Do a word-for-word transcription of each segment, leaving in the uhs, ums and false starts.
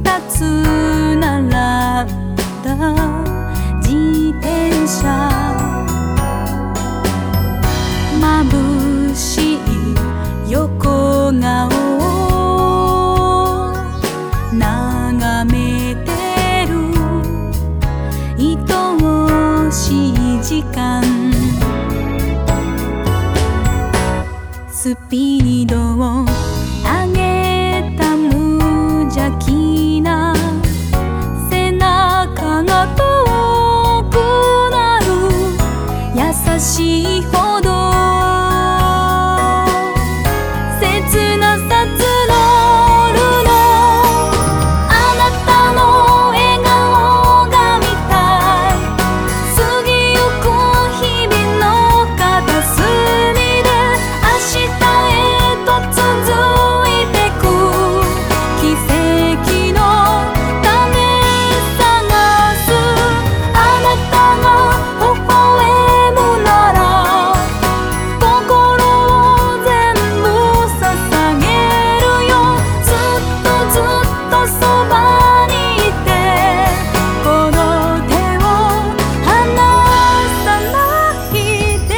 二つ並んだ自転車、眩しい横顔を眺めてる愛おしい時間、スピードを上げた無邪気な背中が遠くなる、優しいほど切なさ募るの、あなたの笑顔が見たい、過ぎゆく日々の片隅で明日へと続いてく奇跡の種探す、あなたが微笑むなら心を全部捧げるよ、ずっとずっとそばにいてこの手を離さないで。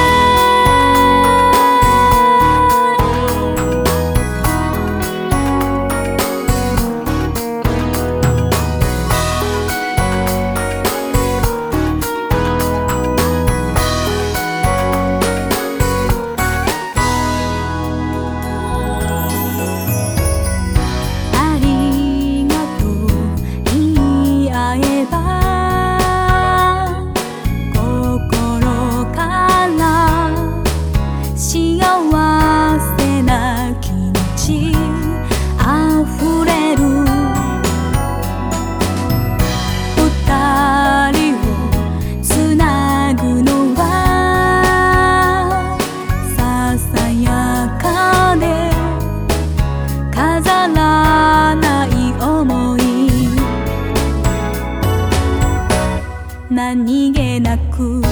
ありがとう言い合えば心から幸せな気持ちあふれる、二人をつなぐのはささやかで飾らない想い、何気なく